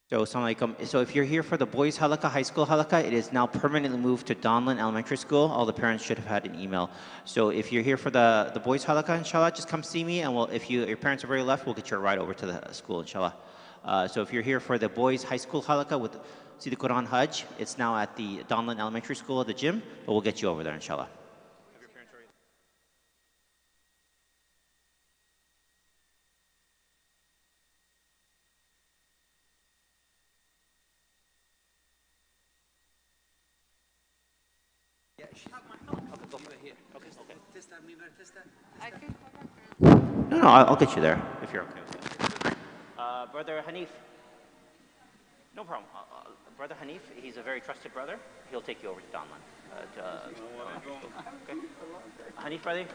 So, Assalamu alaikum. So if you're here for the boys halakha, high school halakha, it is now permanently moved to Donlan Elementary School. All the parents should have had an email. So if you're here for the boys halakha, inshallah, just come see me, and if your parents have already left, we'll get you a ride over to the school, inshallah. So if you're here for the boys high school halakha with Sidi Quran Hajj, it's now at the Donlan Elementary School at the gym, but we'll get you over there, inshallah. No, I'll get you there if you're okay with it. Brother Hanif. No problem. Brother Hanif, he's a very trusted brother. He'll take you over to Donlan. Okay. Hanif, brother,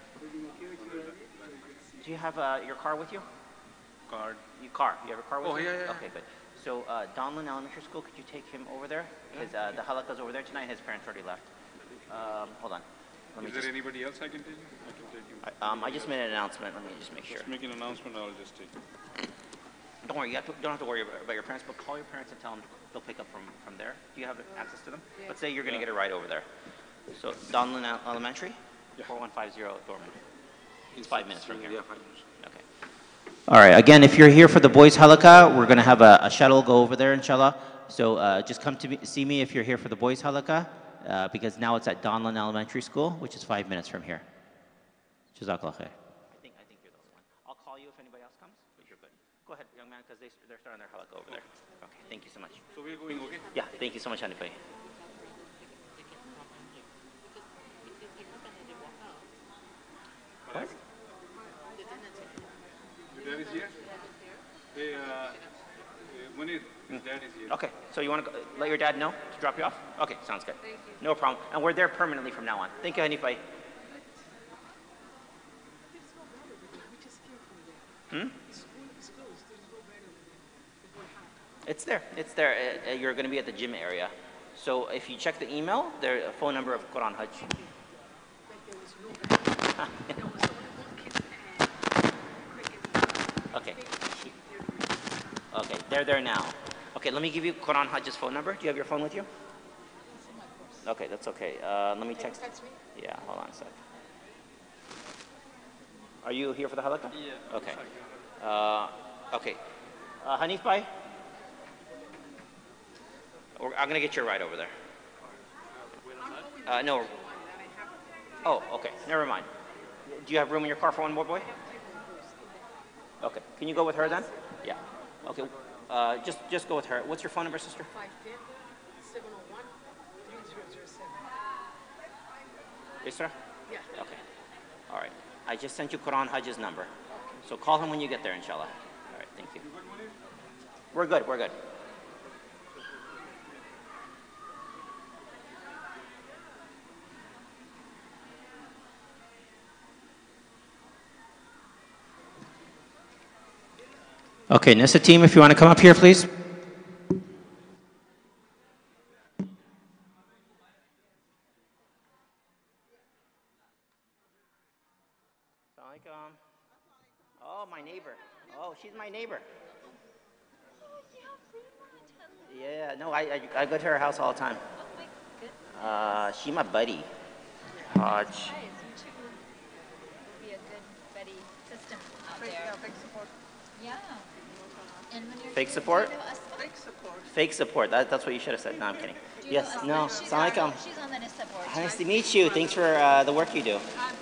do you have your car with you? Card. Car. You have a car with you? Oh, yeah. Okay, good. So Donlan Elementary School, could you take him over there? Because the halakha's over there tonight. His parents already left. Hold on. Is there anybody else I can take you? I can take you. I just made an announcement. Let me just make sure. Just make an announcement, I'll just take you. Don't worry, don't have to worry about your parents, but call your parents and tell them they'll pick up from there. Do you have access to them? Yeah. Let's say you're going to get a ride over there. So Donlan Elementary, yeah. 4150 Dorman. It's 5 minutes from here. Yeah, 5 minutes. Okay. All right, again, if you're here for the boys halakha, we're going to have a shuttle go over there, inshallah. So just come to see me if you're here for the boys halakha, because now it's at Donlan Elementary School, which is 5 minutes from here. Jazakallah khair. I think you're the only one. I'll call you if anybody else comes, but you're good. Go ahead, young man, because they're starting their halakha over there. Okay, thank you so much. So we're going, okay? Yeah, thank you so much, Hanifai. What? Your dad is here? Hey, Munir, his dad is here. Okay, so you want to let your dad know to drop you off? Okay, sounds good. Thank you. No problem. And we're there permanently from now on. Thank you, Hanifai. It's there. It's there. You're going to be at the gym area. So if you check the email, there's a phone number of Quran Hajj. Okay. Okay, they're there now. Okay, let me give you Quran Hajj's phone number. Do you have your phone with you? Okay, that's okay. Let me text. Yeah, hold on a sec. Are you here for the halakha? Yeah. Okay. Okay. Hanif bhai? I'm going to get you a ride over there. No. Oh, okay. Never mind. Do you have room in your car for one more boy? Okay. Can you go with her then? Yeah. Okay. Just go with her. What's your phone number, sister? 550-701-3007. Isra? Yeah. Okay. All right. I just sent you Quran Hajj's number. So call him when you get there, inshallah. All right. Thank you. We're good. We're good. Okay, Nissa team, if you want to come up here, please. Assalamualaikum. Oh, my neighbor. Oh, she's my neighbor. Yeah, no, I go to her house all the time. She's my buddy. Hajj. You two would be a good buddy system out there. Yeah. And when you're Fake support? Fake support. Fake support. That's what you should have said. No, I'm kidding. Yes. No. Assalamualaikum. She's on the NISA board. Nice to meet you. Thanks for the work you do.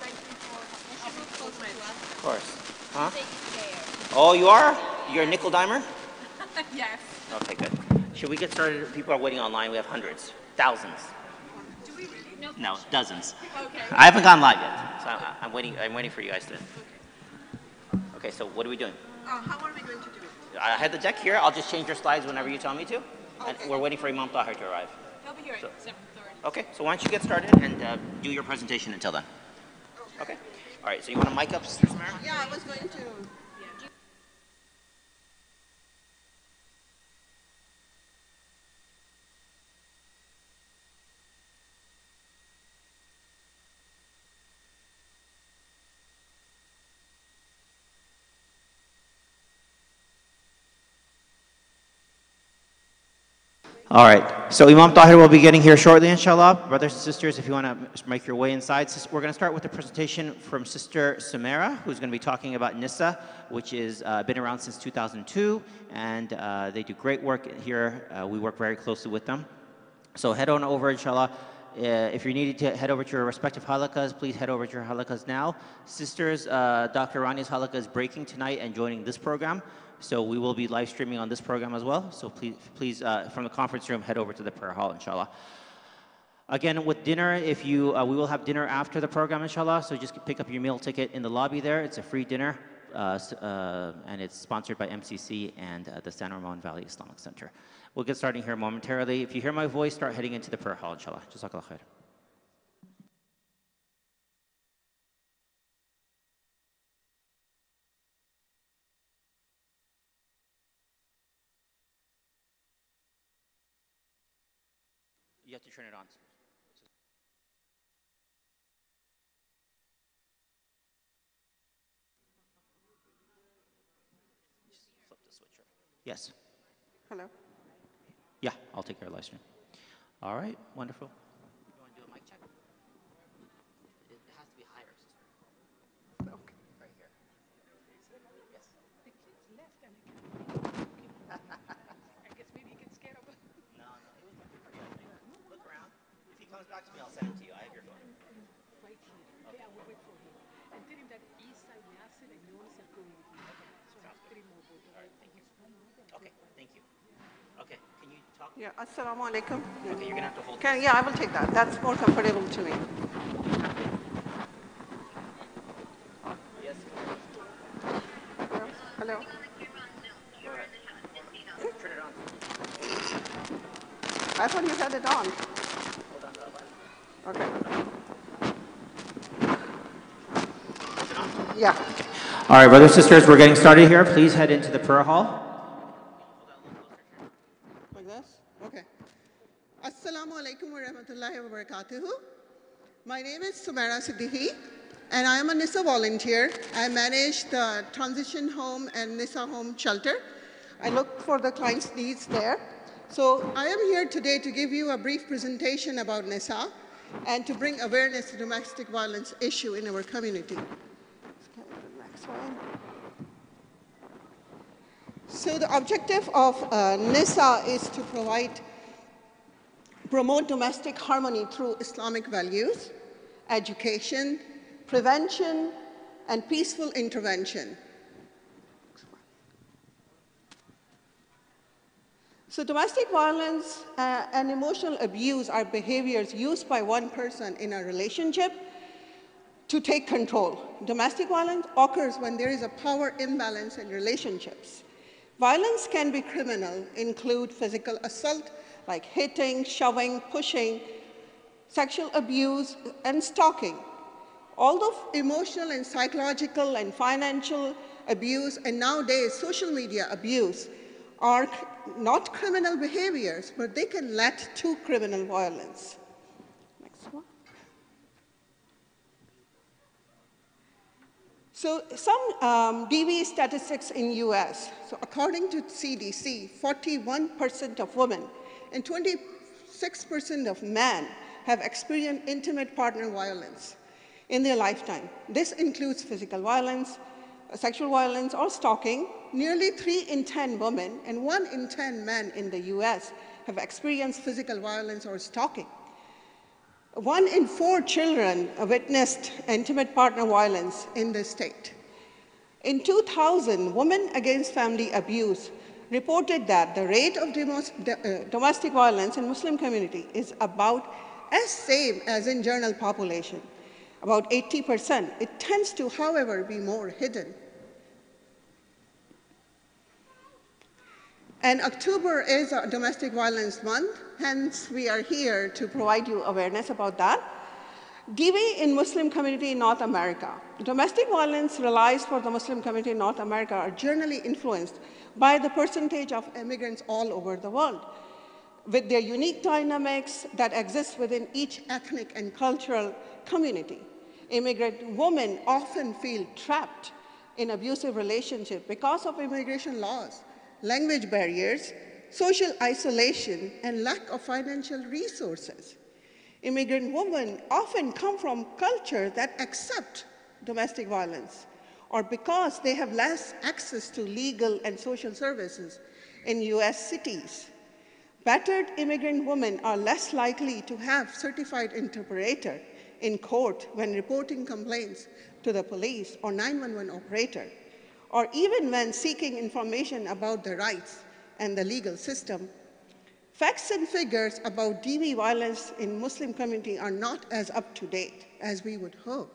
Of course. Huh? Oh, you are? You're a nickel dimer? Yes. Okay, good. Should we get started? People are waiting online. We have hundreds, thousands. Do we really? No, dozens. Okay. I haven't gone live yet, so I'm waiting. I'm waiting for you guys to. Okay, so what are we doing? How are we going to do it? I had the deck here. I'll just change your slides whenever you tell me to. And we're waiting for Imam Tahir to arrive. He'll be here at 7:30. Okay, so why don't you get started and do your presentation until then. Okay. All right, so you want to mic up, Sister Samara? Yeah, I was going to. All right, so Imam Tahir will be getting here shortly, inshallah. Brothers and sisters, if you want to make your way inside, we're going to start with a presentation from Sister Sumaira, who's going to be talking about Nisa, which is been around since 2002, and they do great work here. We work very closely with them. So head on over, inshallah. If you're needing to head over to your respective halakas, please head over to your halakas now. Sisters, Dr. Rani's halakha is breaking tonight and joining this program. So we will be live streaming on this program as well. So please from the conference room, head over to the prayer hall, inshallah. Again, with dinner, we will have dinner after the program, inshallah. So just pick up your meal ticket in the lobby there. It's a free dinner, and it's sponsored by MCC and the San Ramon Valley Islamic Center. We'll get starting here momentarily. If you hear my voice, start heading into the prayer hall, inshallah. Jazakallah khair. You have to turn it on. Just flip the switcher. Yes. Hello. Yeah, I'll take care of live stream. All right, wonderful. You want to do a mic check? It has to be higher, sister. Okay. Right here. Yes. The kids left and I guess maybe he gets scared of it. No, it was working pretty good, I think. Look around. If he comes back to me, I'll send it to you. I have your phone. Right here. Okay, I will wait for him. And tell him that Isa me hace and no one is going with me. So Sounds good. 3 more votes. All right, thank you. Okay, thank you. Okay, can you talk? Yeah, assalamu alaikum. Okay, you're going to have to hold Yeah, I will take that. That's more comfortable to me. Yes. Hello. Go ahead. Turn it on. I thought you had it on. Hold on to that button. Okay. Yeah. All right, brothers and sisters, we're getting started here. Please head into the prayer hall. Like this? Okay. Assalamu alaikum wa rahmatullahi wa barakatuhu. My name is Sumaira Siddiqui, and I am a NISA volunteer. I manage the transition home and NISA home shelter. I look for the client's needs there. So I am here today to give you a brief presentation about NISA and to bring awareness to domestic violence issue in our community. Next one. So the objective of NISA is to promote domestic harmony through Islamic values, education, prevention, and peaceful intervention. So domestic violence and emotional abuse are behaviors used by one person in a relationship to take control. Domestic violence occurs when there is a power imbalance in relationships. Violence can be criminal, include physical assault, like hitting, shoving, pushing, sexual abuse, and stalking. Although emotional and psychological and financial abuse, and nowadays social media abuse, are not criminal behaviors, but they can lead to criminal violence. Next one. So some DV statistics in US. So according to CDC, 41% of women and 26% of men have experienced intimate partner violence in their lifetime. This includes physical violence, sexual violence, or stalking. Nearly 3 in 10 women and 1 in 10 men in the US have experienced physical violence or stalking. 1 in 4 children witnessed intimate partner violence in the state. In 2000, Women Against Family Abuse reported that the rate of domestic violence in Muslim community is about as same as in general population, about 80%. It tends to, however, be more hidden. And October is a domestic violence month, hence we are here to provide you awareness about that. DV in Muslim community in North America. Domestic violence realized for the Muslim community in North America are generally influenced by the percentage of immigrants all over the world, with their unique dynamics that exist within each ethnic and cultural community. Immigrant women often feel trapped in abusive relationships because of immigration laws, language barriers, social isolation, and lack of financial resources. Immigrant women often come from cultures that accept domestic violence, or because they have less access to legal and social services in US cities. Battered immigrant women are less likely to have certified interpreter in court when reporting complaints to the police or 911 operator, or even when seeking information about their rights and the legal system. Facts and figures about DV violence in Muslim community are not as up to date as we would hope.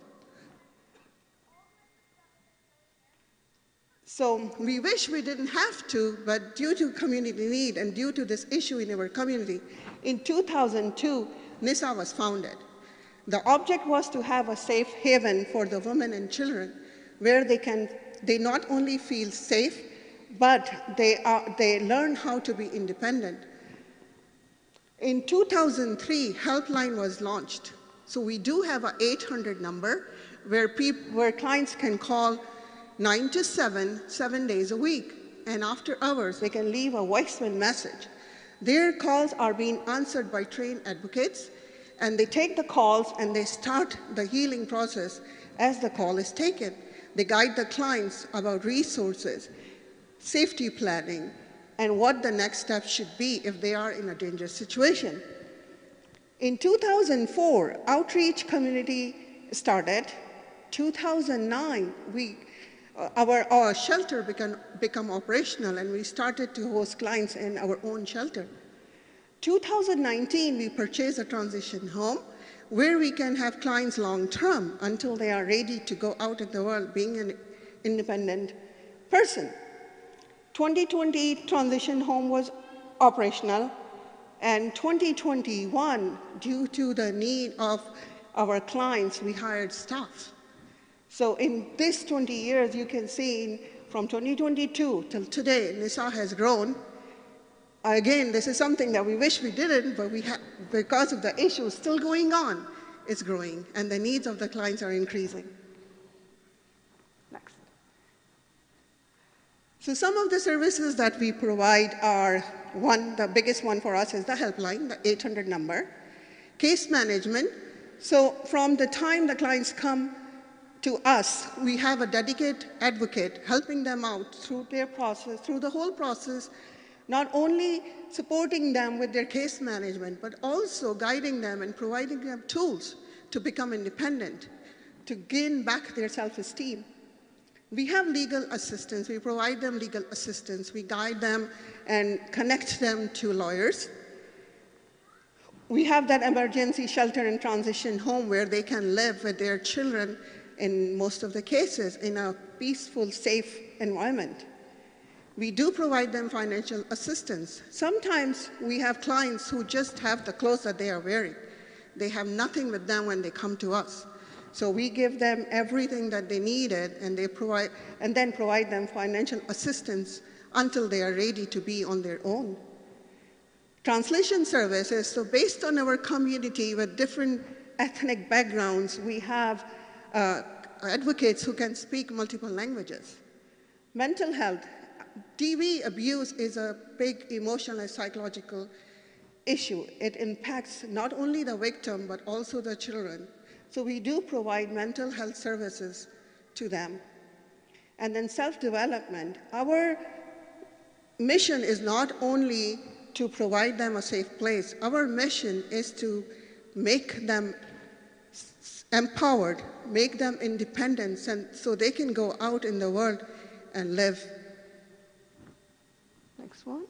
So we wish we didn't have to, but due to community need and due to this issue in our community, in 2002, NISA was founded. The object was to have a safe haven for the women and children where they not only feel safe, but they learn how to be independent. In 2003, Helpline was launched. So we do have an 800 number where clients can call 9 to 7, 7 days a week. And after hours, they can leave a voicemail message. Their calls are being answered by trained advocates, and they take the calls and they start the healing process as the call is taken. They guide the clients about resources, safety planning, and what the next step should be if they are in a dangerous situation. In 2004, outreach community started. 2009, our shelter became operational, and we started to host clients in our own shelter. 2019, we purchased a transition home where we can have clients long-term until they are ready to go out in the world being an independent person. 2020, transition home was operational, and 2021, due to the need of our clients, we hired staff. So in this 20 years, you can see from 2022 till today, NISA has grown. Again, this is something that we wish we didn't, but because of the issues still going on, it's growing, and the needs of the clients are increasing. Next. So some of the services that we provide are, the biggest one for us is the helpline, the 800 number. Case management. So from the time the clients come to us, we have a dedicated advocate helping them out through their process, through the whole process, not only supporting them with their case management, but also guiding them and providing them tools to become independent, to gain back their self-esteem. We have legal assistance. We provide them legal assistance. We guide them and connect them to lawyers. We have that emergency shelter and transition home where they can live with their children in most of the cases in a peaceful, safe environment. We do provide them financial assistance. Sometimes we have clients who just have the clothes that they are wearing. They have nothing with them when they come to us. So we give them everything that they needed, and then provide them financial assistance until they are ready to be on their own. Translation services, so based on our community with different ethnic backgrounds, we have advocates who can speak multiple languages. Mental health. DV abuse is a big emotional and psychological issue. It impacts not only the victim, but also the children. So we do provide mental health services to them. And then self-development. Our mission is not only to provide them a safe place. Our mission is to make them empowered, make them independent, and so they can go out in the world and live. Next one.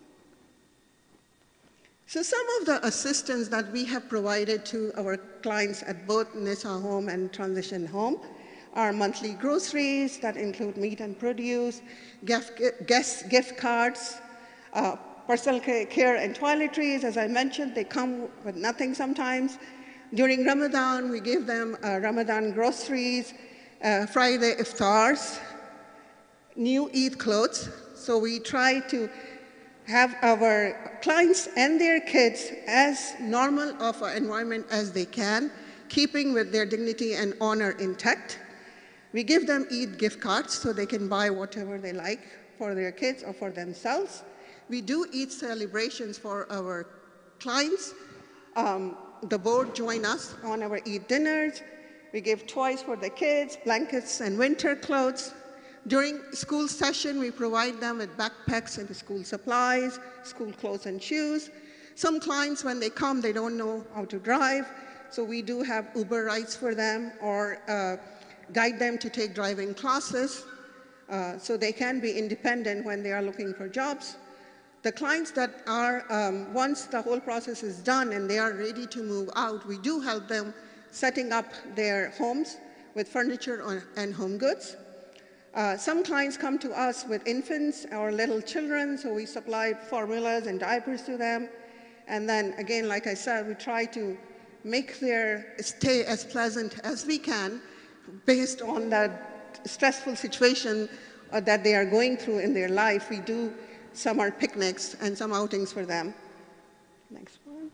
So some of the assistance that we have provided to our clients at both NISA Home and Transition Home are monthly groceries that include meat and produce, gift cards, personal care and toiletries. As I mentioned, they come with nothing sometimes. During Ramadan, we give them Ramadan groceries, Friday iftars, new Eid clothes. So we try to have our clients and their kids as normal of an environment as they can, keeping with their dignity and honor intact. We give them Eid gift cards so they can buy whatever they like for their kids or for themselves. We do Eid celebrations for our clients. The board join us on our Eid dinners. We give toys for the kids, blankets and winter clothes. During school session, we provide them with backpacks and school supplies, school clothes and shoes. Some clients, when they come, they don't know how to drive, so we do have Uber rides for them or guide them to take driving classes so they can be independent when they are looking for jobs. The clients that are, once the whole process is done and they are ready to move out, we do help them setting up their homes with furniture and home goods. Some clients come to us with infants or little children, so we supply formulas and diapers to them. And then again, like I said, we try to make their stay as pleasant as we can based on that stressful situation that they are going through in their life. We do summer picnics and some outings for them. Next one.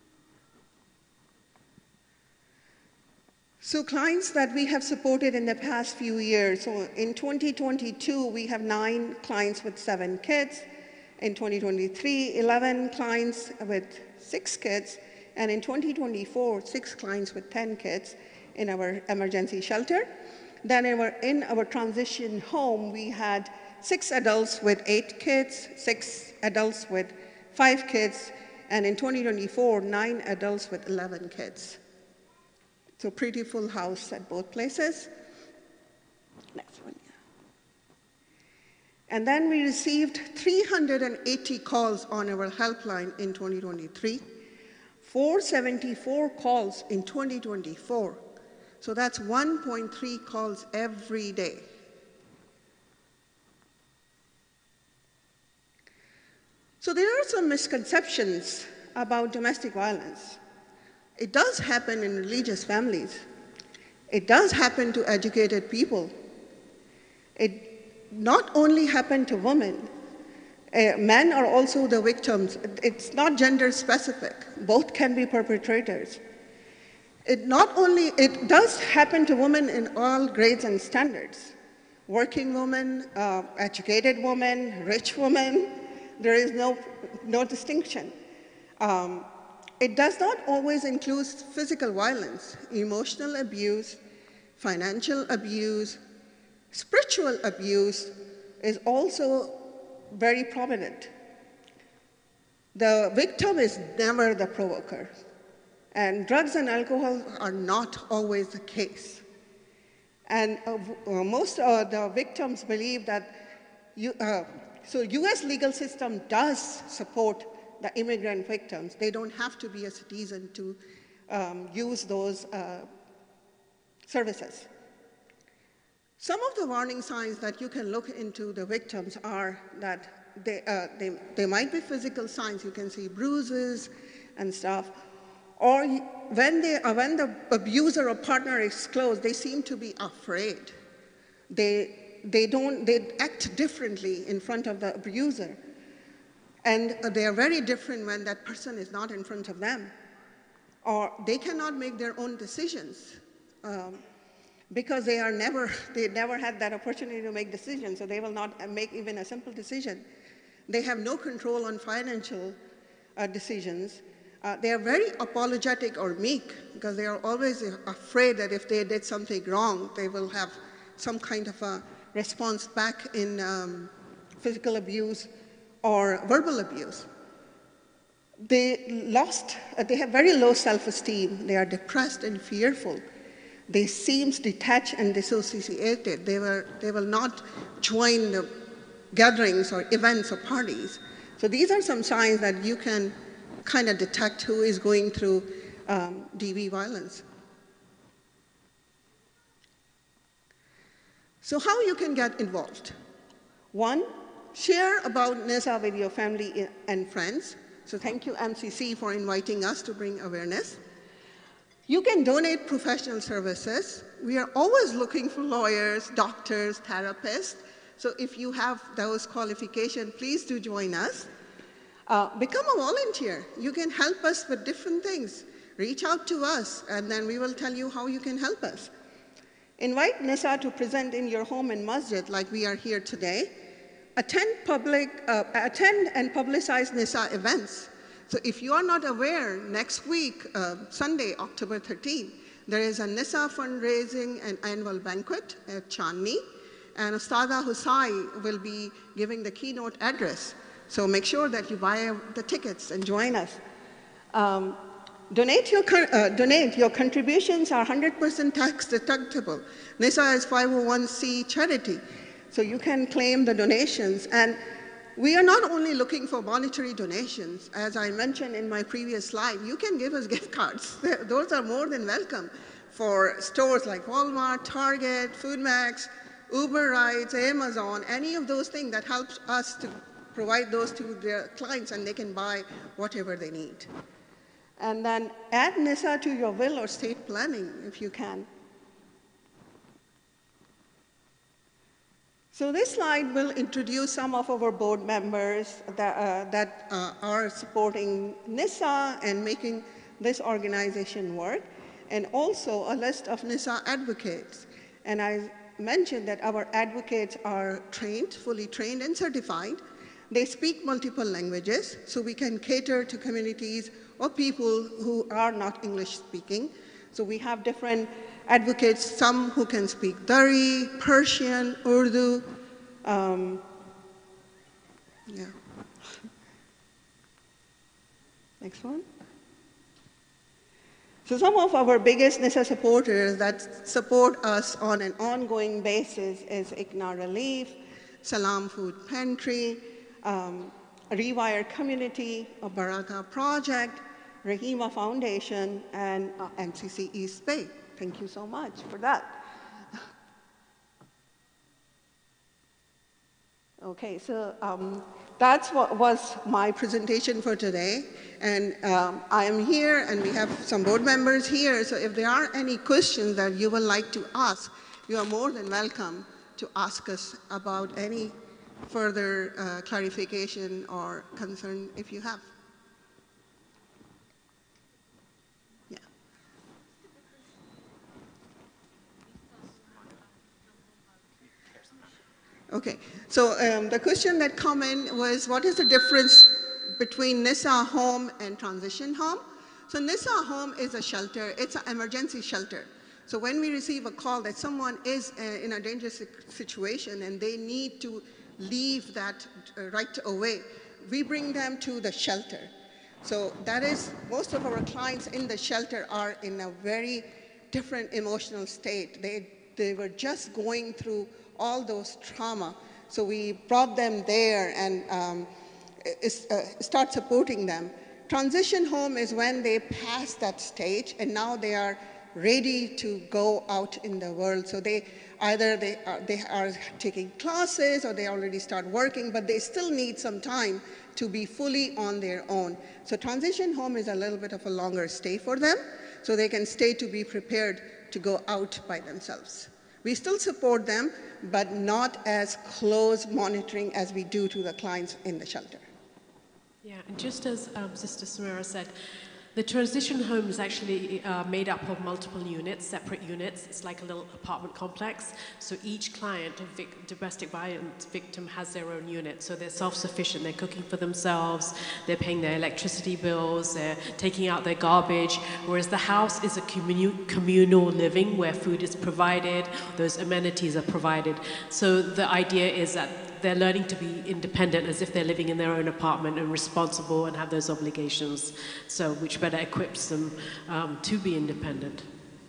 So clients that we have supported in the past few years. So in 2022, we have 9 clients with 7 kids. In 2023, 11 clients with 6 kids. And in 2024, 6 clients with 10 kids in our emergency shelter. Then in our transition home, we had 6 adults with 8 kids, 6 adults with 5 kids, and in 2024, 9 adults with 11 kids. So pretty full house at both places. Next one. And then we received 380 calls on our helpline in 2023, 474 calls in 2024. So that's 1.3 calls every day. So there are some misconceptions about domestic violence. It does happen in religious families. It does happen to educated people. It not only happens to women. Men are also the victims. It's not gender specific. Both can be perpetrators. It does happen to women in all grades and standards. Working women, educated women, rich women. There is no distinction. It does not always include physical violence, emotional abuse, financial abuse, spiritual abuse is also very prominent. The victim is never the provoker, and drugs and alcohol are not always the case. And most of the victims believe that so US legal system does support the immigrant victims. They don't have to be a citizen to use those services. Some of the warning signs that you can look into the victims are that they might be physical signs. You can see bruises and stuff. Or when the abuser or partner is close, they seem to be afraid. They act differently in front of the abuser. And they are very different when that person is not in front of them. Or they cannot make their own decisions because they never had that opportunity to make decisions, so they will not make even a simple decision. They have no control on financial decisions. They are very apologetic or meek because they are always afraid that if they did something wrong, they will have some kind of a response back in physical abuse or verbal abuse. They have very low self-esteem. They are depressed and fearful. They seem detached and dissociated. They will not join the gatherings or events or parties. So these are some signs that you can kind of detect who is going through DV violence. So how you can get involved? 1, share about NISA with your family and friends. So thank you, MCC, for inviting us to bring awareness. You can donate professional services. We are always looking for lawyers, doctors, therapists. So if you have those qualifications, please do join us. Become a volunteer. You can help us with different things. Reach out to us, and then we will tell you how you can help us. Invite NISA to present in your home and masjid like we are here today. attend and publicize NISA events. So if you are not aware, next week, Sunday, October 13th, there is a NISA fundraising and annual banquet at Chandni, and Ustada Husai will be giving the keynote address. So make sure that you buy the tickets and join us. Donate your contributions are 100% tax deductible. NISA is 501c charity, so you can claim the donations. And we are not only looking for monetary donations. As I mentioned in my previous slide, you can give us gift cards. Those are more than welcome for stores like Walmart, Target, FoodMax, Uber rides, Amazon, any of those things that helps us to provide those to their clients, and they can buy whatever they need. And then add NISA to your will or estate planning if you can. So this slide will introduce some of our board members that are supporting NISA and making this organization work, and also a list of NISA advocates. And I mentioned that our advocates are trained, fully trained and certified. They speak multiple languages, so we can cater to communities or people who are not English speaking. So we have different advocates, some who can speak Dari, Persian, Urdu. Next one. So some of our biggest NISA supporters that support us on an ongoing basis is ICNA Relief, Salam Food Pantry, Rewire Community, Baraka Project, Rahima Foundation, and MCC East Bay. Thank you so much for that. Okay, so that's what was my presentation for today. And I am here, and we have some board members here. So if there are any questions that you would like to ask, you are more than welcome to ask us about any further clarification or concern if you have. Yeah. Okay, so the question that came in was, what is the difference between NISA home and transition home? So NISA home is a shelter, it's an emergency shelter. So when we receive a call that someone is in a dangerous situation and they need to leave that right away, we bring them to the shelter. So that is, most of our clients in the shelter are in a very different emotional state. They were just going through all those trauma. So we brought them there and start supporting them. Transition home is when they pass that stage and now they are ready to go out in the world. So they are taking classes or they already start working, but they still need some time to be fully on their own. So transition home is a little bit of a longer stay for them, so they can stay to be prepared to go out by themselves. We still support them, but not as close monitoring as we do to the clients in the shelter. Yeah, and just as Sister Samira said, the transition home is actually made up of multiple units, separate units. It's like a little apartment complex. So each client, domestic violence victim, has their own unit. So they're self-sufficient. They're cooking for themselves. They're paying their electricity bills. They're taking out their garbage. Whereas the house is a communal living where food is provided. Those amenities are provided. So the idea is that they're learning to be independent as if they're living in their own apartment and responsible and have those obligations, so which better equips them to be independent.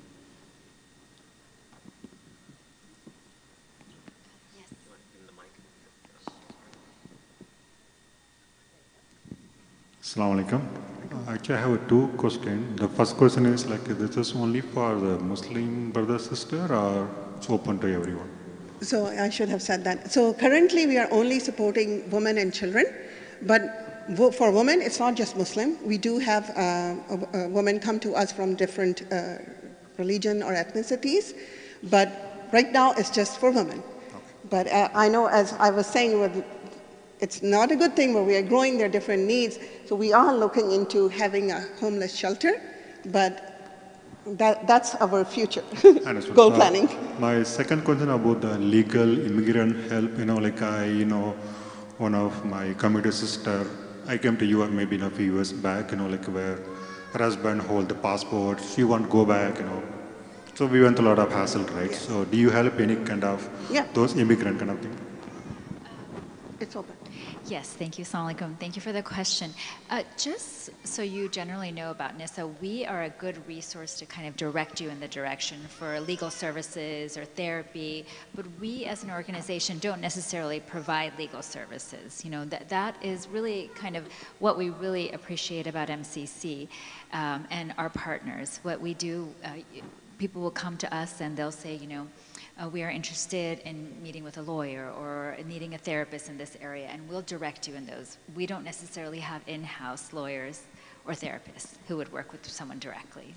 Assalamu alaikum. Actually, I have two questions. The first question is, like, this is only for the Muslim brother, sister, or it's open to everyone? So I should have said that. So currently we are only supporting women and children, but for women, it's not just Muslim. We do have women come to us from different religion or ethnicities, but right now it's just for women. Okay. But I know, as I was saying, it's not a good thing, but we are growing their different needs. So we are looking into having a homeless shelter, but That's our future Understood. goal planning. My second question about the legal immigrant help, like one of my commuter sister, I came to US maybe in a few years back, like where her husband hold the passport, she won't go back, So we went through a lot of hassle, right? Yes. So do you help any kind of those immigrant kind of thing? It's open. Yes, thank you. Assalamu alaikum. Thank you for the question. Just so you generally know about NISA, we are a good resource to kind of direct you in the direction for legal services or therapy, but we as an organization don't necessarily provide legal services. That is really kind of what we really appreciate about MCC and our partners. What we do, people will come to us and they'll say, we are interested in meeting with a lawyer or needing a therapist in this area, and we'll direct you in those. We don't necessarily have in-house lawyers or therapists who would work with someone directly.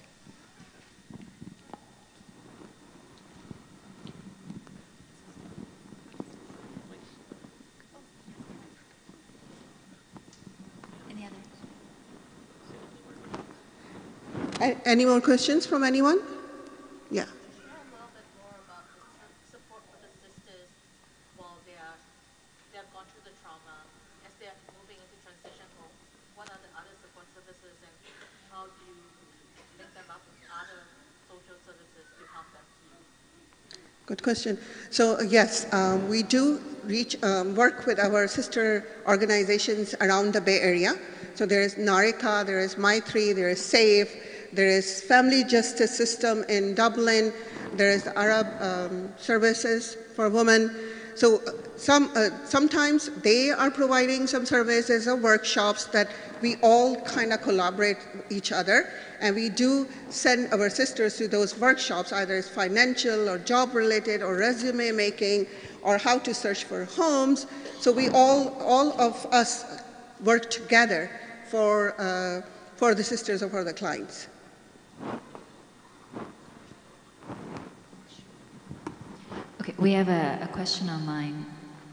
Any other? Any more questions from anyone? Yeah. Good question. So yes, we do work with our sister organizations around the Bay Area. So there is NARICA, there is Maitri, there is SAFE, there is Family Justice System in Dublin, there is the Arab Services for Women. So sometimes they are providing some services or workshops that we all kind of collaborate with each other. And we do send our sisters to those workshops, either it's financial or job related or resume making or how to search for homes. So we all of us work together for the sisters or for the clients. Okay, we have a question online.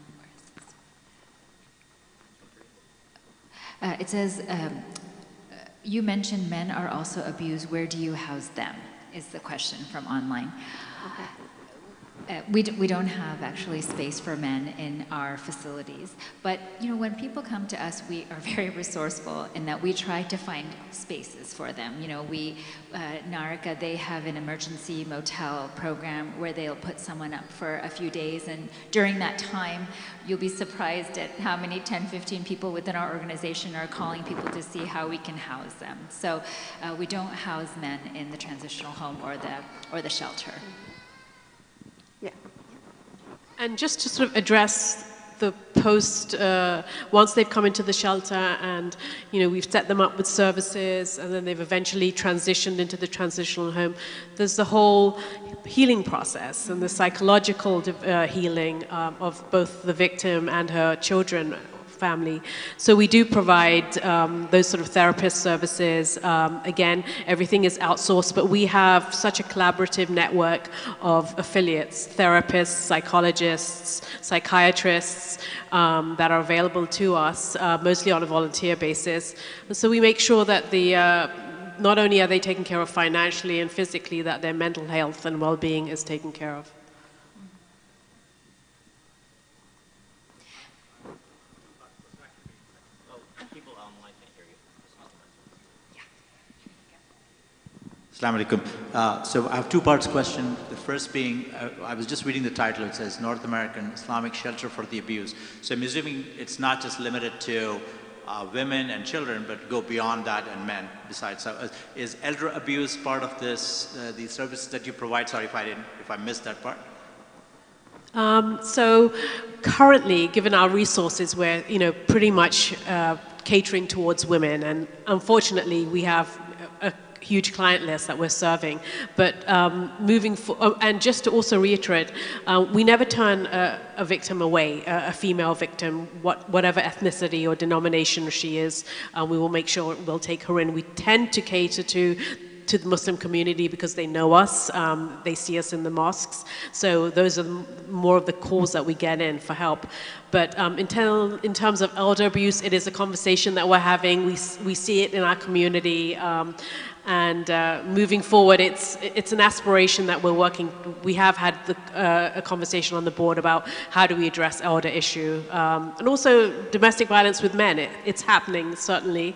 It says, you mentioned men are also abused. Where do you house them? Is the question from online. Okay. We don't have actually space for men in our facilities. But when people come to us, we are very resourceful in that we try to find spaces for them. NARICA, they have an emergency motel program where they'll put someone up for a few days. And during that time, you'll be surprised at how many 10, 15 people within our organization are calling people to see how we can house them. So we don't house men in the transitional home or the shelter. Yeah. And just to sort of address the post, once they've come into the shelter and, we've set them up with services and then they've eventually transitioned into the transitional home, there's the whole healing process and the psychological healing of both the victim and her children, family. So we do provide those sort of therapist services. Again, everything is outsourced, but we have such a collaborative network of affiliates, therapists, psychologists, psychiatrists that are available to us, mostly on a volunteer basis. And so we make sure that not only are they taken care of financially and physically, that their mental health and well-being is taken care of. Assalamu alaikum. So I have two parts question. The first being, I was just reading the title. It says North American Islamic Shelter for the Abused. So I'm assuming it's not just limited to women and children, but go beyond that and men besides. So is elder abuse part of this, the services that you provide? Sorry if I missed that part. So currently, given our resources, we're pretty much catering towards women, and unfortunately, we have a huge client list that we're serving. But moving forward, and just to also reiterate, we never turn a victim away, a female victim, whatever ethnicity or denomination she is. We will make sure we'll take her in. We tend to cater to the Muslim community because they know us, they see us in the mosques. So those are more of the calls that we get in for help. But in terms of elder abuse, it is a conversation that we're having. We see it in our community. And moving forward, it's an aspiration that we're working. We have had a conversation on the board about how do we address elder issue, and also domestic violence with men. It's happening certainly,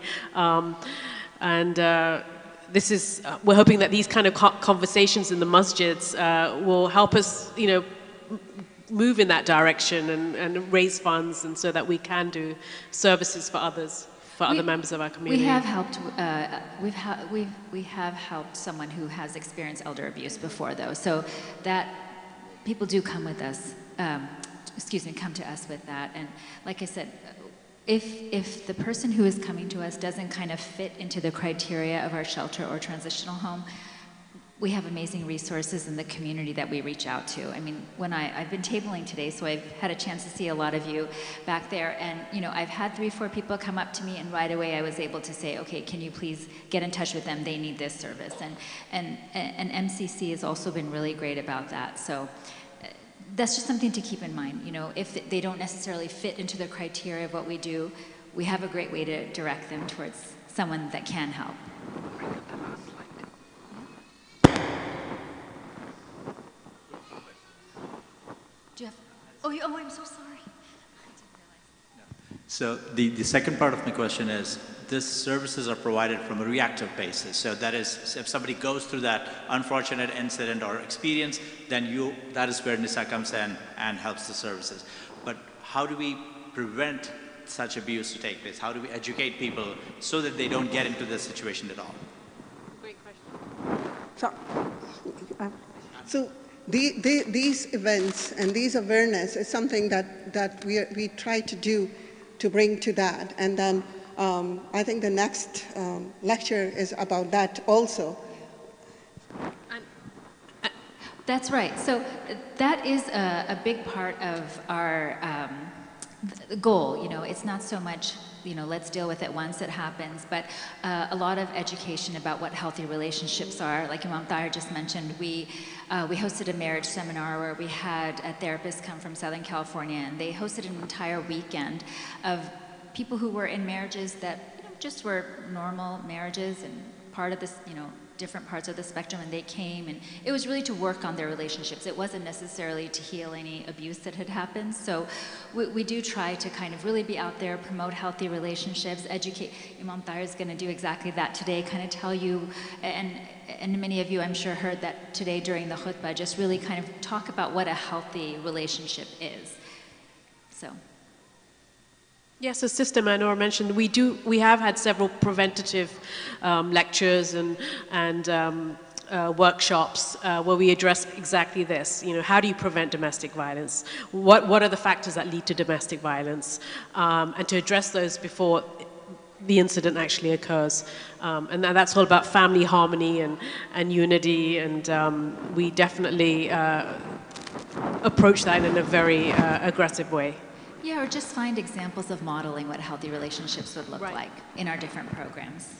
this is we're hoping that these kind of conversations in the masjids will help us, move in that direction and raise funds, and so that we can do services for others. For other members of our community. We have helped. We have helped someone who has experienced elder abuse before, though, so that people do come with us. Come to us with that. And like I said, if the person who is coming to us doesn't kind of fit into the criteria of our shelter or transitional home, we have amazing resources in the community that we reach out to. I mean, I've been tabling today, so I've had a chance to see a lot of you back there, and I've had 3 or 4 people come up to me, and right away I was able to say, okay, can you please get in touch with them? They need this service, and MCC has also been really great about that. So that's just something to keep in mind. If they don't necessarily fit into the criteria of what we do, we have a great way to direct them towards someone that can help. Jeff, I'm so sorry. So the second part of my question is, these services are provided from a reactive basis. So that is, if somebody goes through that unfortunate incident or experience, then that is where NISA comes in and helps the services. But how do we prevent such abuse to take place? How do we educate people so that they don't get into this situation at all? Great question. So these events and these awareness is something that we try to do to bring to that. And then I think the next lecture is about that also. That's right. So that is a big part of our goal. It's not so much, let's deal with it once it happens, but a lot of education about what healthy relationships are. Like Imam Tahir just mentioned, we hosted a marriage seminar where we had a therapist come from Southern California, and they hosted an entire weekend of people who were in marriages that just were normal marriages and part of this, different parts of the spectrum, and they came, and it was really to work on their relationships. It wasn't necessarily to heal any abuse that had happened. So we do try to kind of really be out there, promote healthy relationships, educate. Imam Tahir is going to do exactly that today, kind of tell you, and many of you I'm sure heard that today during the khutbah, just really kind of talk about what a healthy relationship is. So. Yes, as Sister Manor mentioned, we have had several preventative lectures and workshops where we address exactly this. How do you prevent domestic violence? What are the factors that lead to domestic violence? And to address those before the incident actually occurs. And that's all about family harmony and unity, and we definitely approach that in a very aggressive way. Yeah, or just find examples of modeling what healthy relationships would look like in our different programs.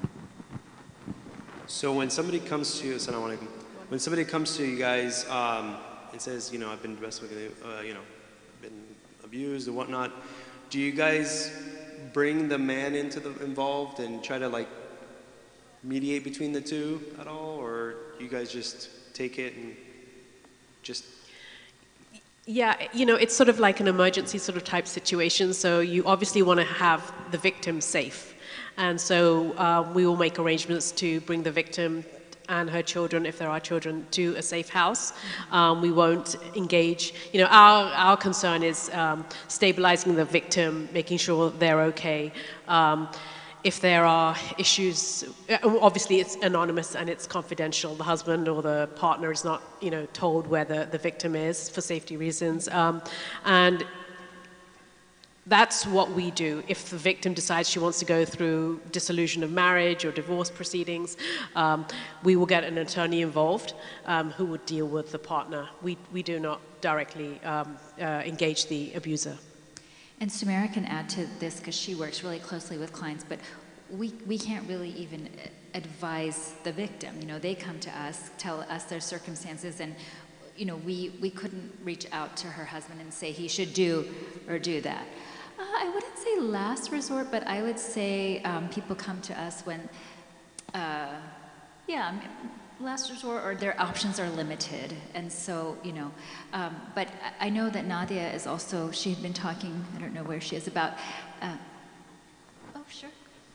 So when somebody comes to you, when somebody comes to you guys and says, I've been domestically, been abused or whatnot, do you guys bring the man involved and try to mediate between the two at all, or you guys just take it and just? Yeah, it's sort of like an emergency sort of type situation. So you obviously want to have the victim safe. And so we will make arrangements to bring the victim and her children, if there are children, to a safe house. We won't engage. Our concern is stabilizing the victim, making sure they're okay. If there are issues, obviously it's anonymous and it's confidential. The husband or the partner is not, told where the victim is for safety reasons. And that's what we do. If the victim decides she wants to go through dissolution of marriage or divorce proceedings, we will get an attorney involved who would deal with the partner. We do not directly engage the abuser. And Sumaira can add to this because she works really closely with clients, but we can't really even advise the victim. They come to us, tell us their circumstances, and we couldn't reach out to her husband and say he should do that. I wouldn't say last resort, but I would say people come to us when Yeah, last resort, or their options are limited, and so, but I know that Nadia is also, she had been talking, I don't know where she is, about, oh, sure.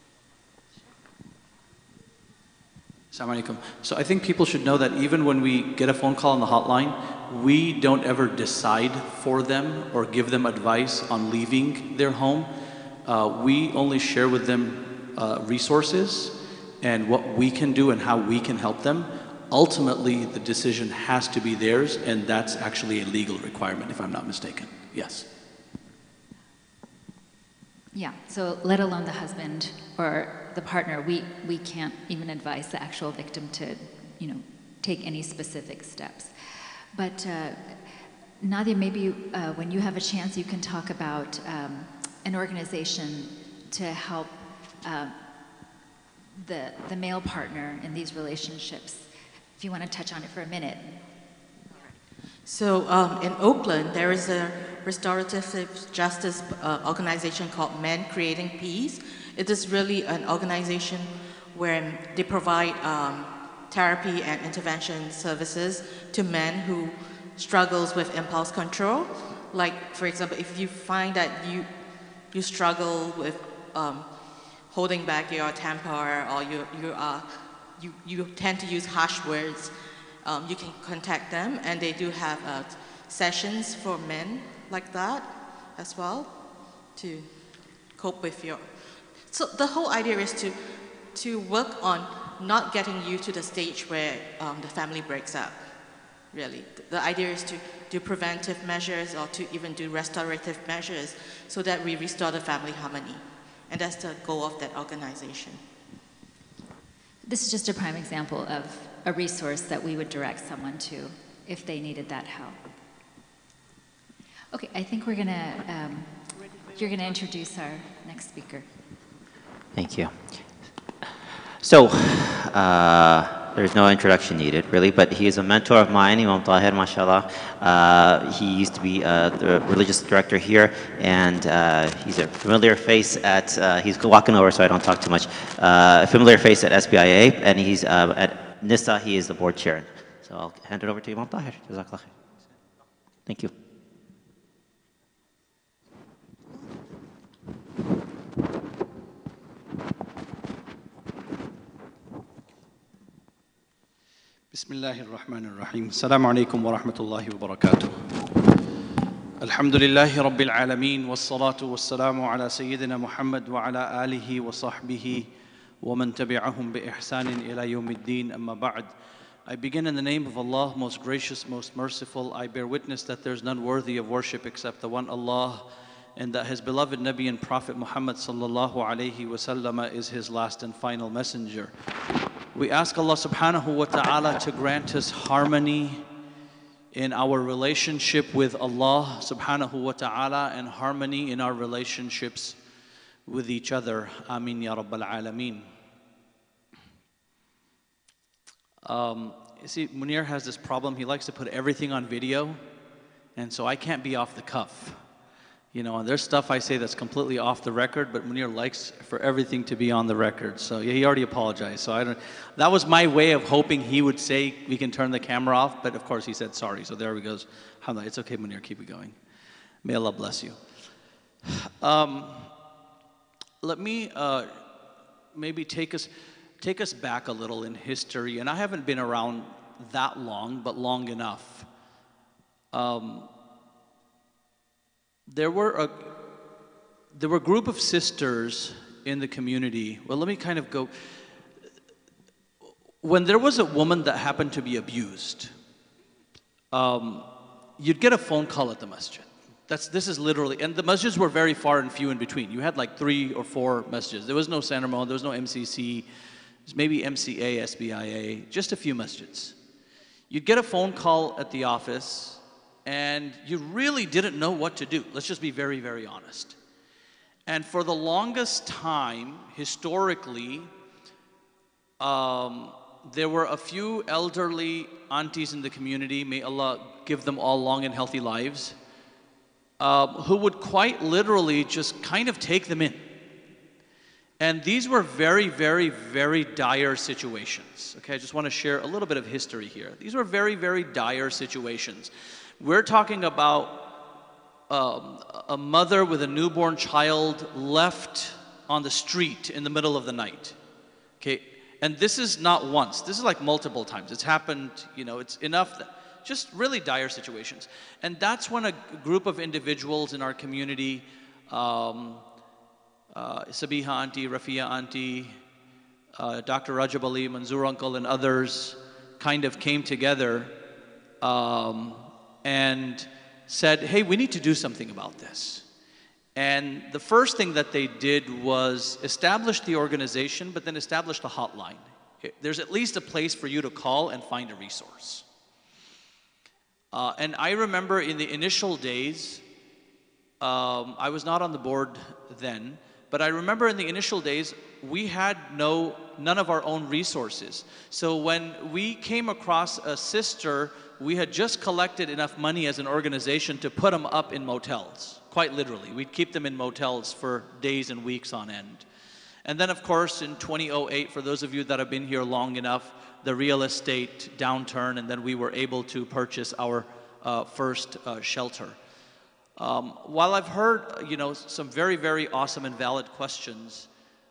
Assalamu alaikum. So I think people should know that even when we get a phone call on the hotline, we don't ever decide for them or give them advice on leaving their home. We only share with them resources and what we can do and how we can help them. Ultimately, the decision has to be theirs, and that's actually a legal requirement, if I'm not mistaken. Yes. Yeah, so let alone the husband or the partner, we can't even advise the actual victim to, take any specific steps. But Nadia, maybe when you have a chance, you can talk about an organization to help the male partner in these relationships, if you want to touch on it for a minute. So in Oakland, there is a restorative justice organization called Men Creating Peace. It is really an organization where they provide therapy and intervention services to men who struggles with impulse control. Like, for example, if you find that you struggle with holding back your temper, or you tend to use harsh words, you can contact them, and they do have sessions for men like that as well to cope with your. So the whole idea is to work on not getting you to the stage where the family breaks up. Really, the idea is to do preventive measures or to even do restorative measures so that we restore the family harmony, and that's the goal of that organization. This is just a prime example of a resource that we would direct someone to if they needed that help. Okay, I think you're gonna introduce our next speaker. Thank you. So, there's no introduction needed, really, but he is a mentor of mine, Imam Tahir, mashallah. He used to be the religious director here, and he's a familiar face at, he's walking over so I don't talk too much, a familiar face at SBIA, and he's at NISA, he is the board chair. So I'll hand it over to Imam Tahir. Jazakallah khair. Thank you. بسم الله الرحمن الرحيم السلام عليكم ورحمة الله وبركاته الحمد لله رب العالمين والصلاة والسلام على سيدنا محمد وعلى آله وصحبه ومن تبعهم بإحسان إلى يوم الدين أما بعد. I begin in the name of Allah, most gracious, most merciful. I bear witness that there is none worthy of worship except the one Allah, and that His beloved Nabi and Prophet Muhammad sallallahu alaihi wasallam is His last and final messenger. We ask Allah subhanahu wa ta'ala to grant us harmony in our relationship with Allah subhanahu wa ta'ala and harmony in our relationships with each other. Ameen ya Rabbal Alameen. You see, Munir has this problem. He likes to put everything on video, and so I can't be off the cuff. And there's stuff I say that's completely off the record, but Munir likes for everything to be on the record. So yeah, he already apologized. So that was my way of hoping he would say we can turn the camera off, but of course he said sorry. So there he goes. Alhamdulillah, it's okay, Munir, keep it going. May Allah bless you. Let me maybe take us back a little in history, and I haven't been around that long, but long enough. There were a group of sisters in the community. Well, let me kind of go. When there was a woman that happened to be abused, you'd get a phone call at the masjid. This is literally, and the masjids were very far and few in between. You had like 3 or 4 masjids. There was no San Ramon, there was no MCC, there was maybe MCA, SBIA, just a few masjids. You'd get a phone call at the office, and you really didn't know what to do. Let's just be very, very honest. And for the longest time, historically, there were a few elderly aunties in the community, may Allah give them all long and healthy lives, who would quite literally just kind of take them in. And these were very, very, very dire situations. Okay, I just want to share a little bit of history here. These were very, very dire situations. We're talking about a mother with a newborn child left on the street in the middle of the night. Okay, and this is not once. This is like multiple times. It's happened, you know, it's enough that just really dire situations. And that's when a group of individuals in our community, Sabiha Auntie, Rafia Auntie, Dr. Rajab Ali, Manzoor Uncle, and others kind of came together and said, hey, we need to do something about this. And the first thing that they did was establish the organization, but then establish the hotline. There's at least a place for you to call and find a resource. And I remember in the initial days, I was not on the board then, but I remember in the initial days, we had none of our own resources. So when we came across a sister, we had just collected enough money as an organization to put them up in motels, quite literally. We'd keep them in motels for days and weeks on end. And then, of course, in 2008, for those of you that have been here long enough, the real estate downturn, and then we were able to purchase our first shelter. While I've heard, you know, some very, very awesome and valid questions,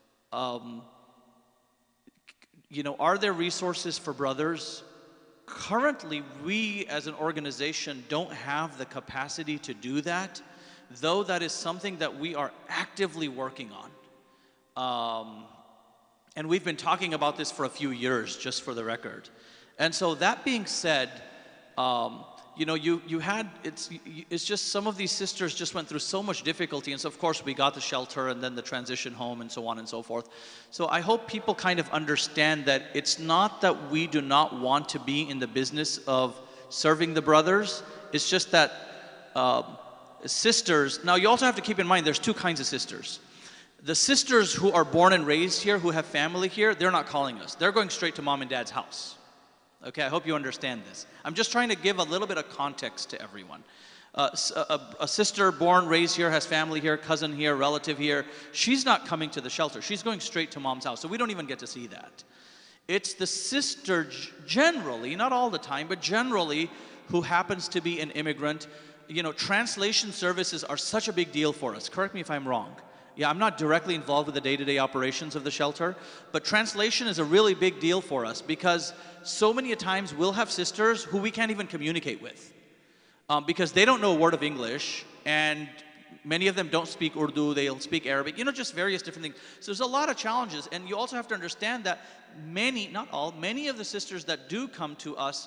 you know, are there resources for brothers? Currently, we as an organization don't have the capacity to do that, though that is something that we are actively working on. And we've been talking about this for a few years, just for the record. And so that being said, you know, it's just some of these sisters just went through so much difficulty. And so, of course, we got the shelter and then the transition home and so on and so forth. So I hope people kind of understand that it's not that we do not want to be in the business of serving the brothers. It's just that sisters, now you also have to keep in mind there's two kinds of sisters. The sisters who are born and raised here, who have family here, they're not calling us. They're going straight to mom and dad's house. Okay, I hope you understand this. I'm just trying to give a little bit of context to everyone. A sister born, raised here, has family here, cousin here, relative here. She's not coming to the shelter. She's going straight to mom's house. So we don't even get to see that. It's the sister generally, not all the time, but generally, who happens to be an immigrant. You know, translation services are such a big deal for us. Correct me if I'm wrong. Yeah, I'm not directly involved with the day-to-day operations of the shelter, but translation is a really big deal for us because so many times we'll have sisters who we can't even communicate with because they don't know a word of English, and many of them don't speak Urdu, they'll speak Arabic, you know, just various different things. So there's a lot of challenges, and you also have to understand that many, not all, many of the sisters that do come to us,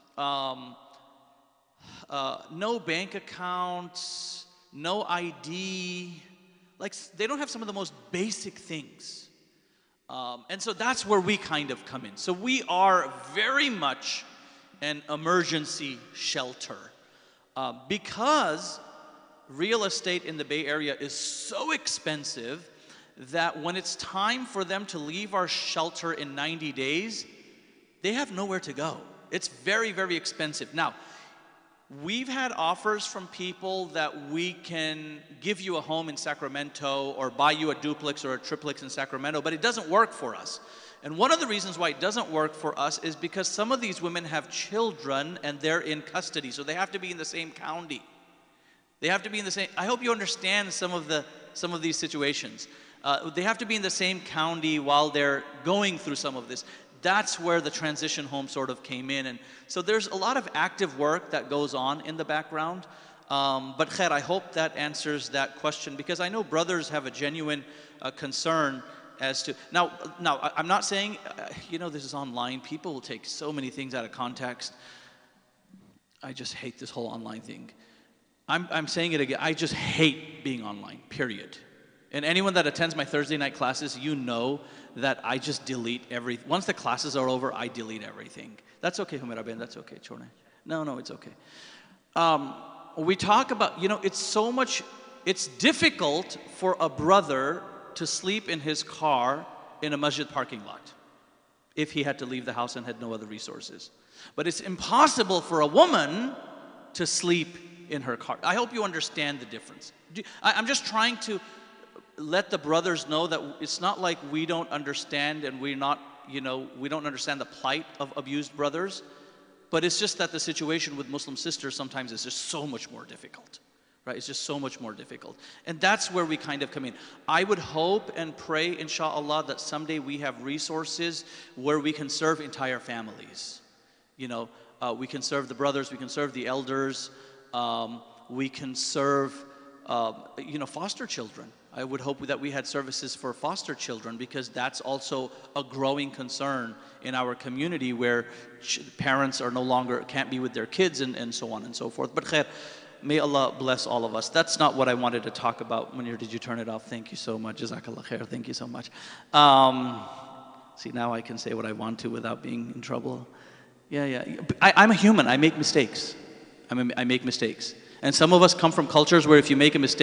no bank accounts, no ID, like they don't have some of the most basic things. And so that's where we kind of come in. So we are very much an emergency shelter because real estate in the Bay Area is so expensive that when it's time for them to leave our shelter in 90 days, they have nowhere to go. It's very, very expensive. Now, we've had offers from people that we can give you a home in Sacramento or buy you a duplex or a triplex in Sacramento, but it doesn't work for us. And one of the reasons why it doesn't work for us is because some of these women have children and they're in custody, so they have to be in the same county. They have to be in the same, I hope you understand some of these situations. They have to be in the same county while they're going through some of this. That's where the transition home sort of came in. And so there's a lot of active work that goes on in the background. But Khair, I hope that answers that question because I know brothers have a genuine concern as to, now I'm not saying, you know, this is online. People will take so many things out of context. I just hate this whole online thing. I'm saying it again, I just hate being online, period. And anyone that attends my Thursday night classes, you know that I just delete everything. Once the classes are over, I delete everything. That's okay, Humaira Ben, that's okay, Chorne. No, it's okay. We talk about, you know, it's difficult for a brother to sleep in his car in a masjid parking lot if he had to leave the house and had no other resources. But it's impossible for a woman to sleep in her car. I hope you understand the difference. I'm just trying to let the brothers know that it's not like we don't understand and we're not, you know, we don't understand the plight of abused brothers, but it's just that the situation with Muslim sisters sometimes is just so much more difficult, right? It's just so much more difficult. And that's where we kind of come in. I would hope and pray, inshallah, that someday we have resources where we can serve entire families. You know, we can serve the brothers, we can serve the elders, we can serve, you know, foster children. I would hope that we had services for foster children, because that's also a growing concern in our community, where parents are no longer, can't be with their kids, and so on and so forth. But khair, may Allah bless all of us. That's not what I wanted to talk about. Munir, did you turn it off? Thank you so much. Jazakallah khair. Thank you so much. See, now I can say what I want to without being in trouble. Yeah. I'm a human. I make mistakes. I make mistakes. And some of us come from cultures where if you make a mistake,